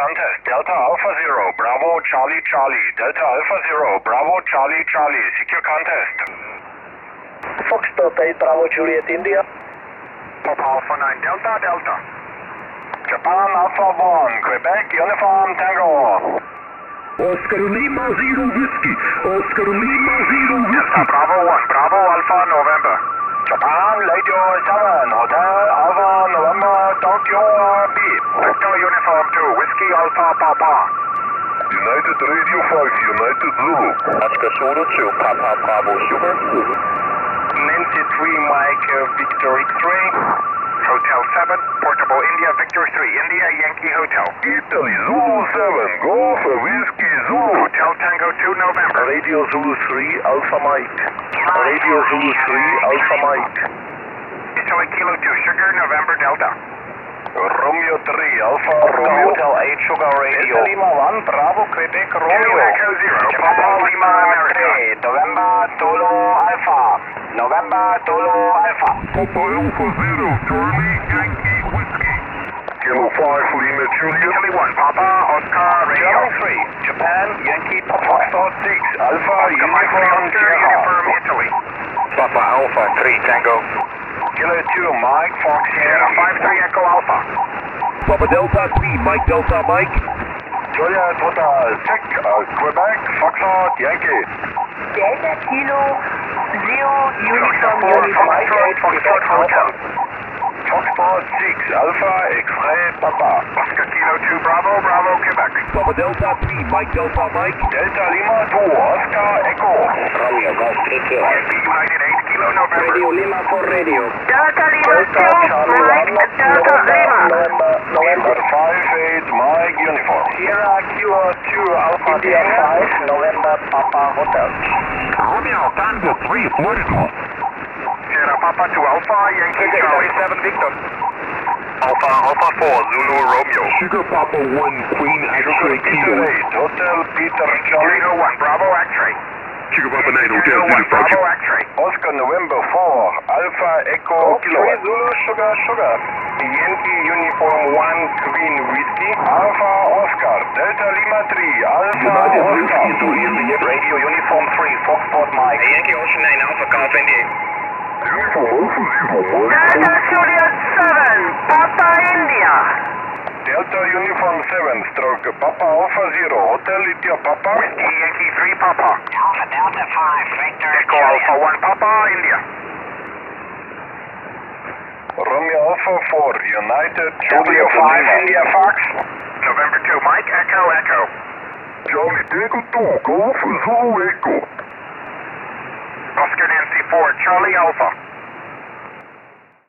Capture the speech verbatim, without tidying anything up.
contest. Delta Alpha Zero, Bravo Charlie Charlie. Delta Alpha Zero, Bravo Charlie Charlie. Secure contest. Foxtrot eight, Bravo Juliet India. Papa Alpha nine, Delta Delta. Japan Alpha one, Quebec Uniform Tango. Oscar Lima Zero Whiskey. Oscar Lima Zero Delta Whiskey. Bravo one, Bravo Alpha November. Japan Radio seven, Hotel Alpha November Tokyo B. Victor Uniform two, Whiskey Alpha Papa. United Radio Fox, United Zulu. Oscar Zulu two, Papa Bravo Sugar. Nancy three, Mike uh, Victor X-ray. Hotel seven, Portable India Victor three, India Yankee Hotel. Italy Zulu seven, Golf Whiskey Zulu. Hotel Tango two, November. Radio Zulu three, Alpha Mike. Radio Zulu three, Alpha Mike. Italy Kilo two, Sugar November Delta. Romeo three, Alpha Romeo. Hotel eight, Sugar Radio. Delta Lima one, Bravo Quebec Kilo Romeo. Echo Zero, Papa Lima America. November Tulu Alpha. November Tulu Alpha. Papa Alpha Zero, Charlie Yankee Whiskey. Kilo five, Lima Juliet. Italy one, Papa Oscar Radio. German three, Japan Yankee Papa. Foxtrot six, Alpha Uniform Sierra. Uniform Italy. Papa Alpha three, Tango. Kilo two, Mike Fox Sierra five three Echo Alpha. Papa Delta three, Mike Delta Mike. Juliet Hotel six, uh, Quebec Foxtrot Yankee. Delta Kilo Zero Uniform four, Uniform. Mike eight, Foxtrot Hotel. Foxtrot six, Alpha X-ray Papa. Oscar Kilo two, Bravo Bravo Quebec. Papa Delta three, Mike Delta Mike. Delta Lima two, Oscar Echo. Romeo Golf three Kilo. Yankee United eight, Kilo November. Radio Lima for radio. Delta Lima Delta two, Charlie Mike one, Delta Lima. November, November. five eight, Mike Uniform. Sierra Kilo two, Alpha India five, November Papa Hotel. Romeo Tango three, forty-two. Sierra Papa two, Alpha Yankee Charlie seven Victor. Alpha Alpha four, Zulu Romeo. Sugar Papa one, Queen X-ray Peter Kilo. eight, Hotel Peter Charlie. Kilo one, Bravo X-ray. Sugar Papa nine, Hotel Kilo Zulu one, Bravo Fox. X-ray. Oscar November four, Alpha Echo Kilo. Zulu Sugar Sugar. Yankee Uniform one, Queen Whiskey. Alpha Oscar, Delta Lima three, Alpha United Oscar. Whiskey into India. Radio Uniform three, Foxtrot Mike. Yankee Ocean nine, Alpha Golf India. Uniform Alpha Zero, Mike. Delta Juliet seven, Papa India. Delta Uniform seven, stroke Papa Alpha Zero, Hotel India Papa. Whiskey Yankee three, Papa. Alpha Delta five, Victor Echo Alpha one, Papa India. Romeo Alpha four, United Juliet five, India Fox. November two, Mike Echo Echo. Charlie Tango two, Golf Zulu Echo. Oscar Nancy four, Charlie Alpha.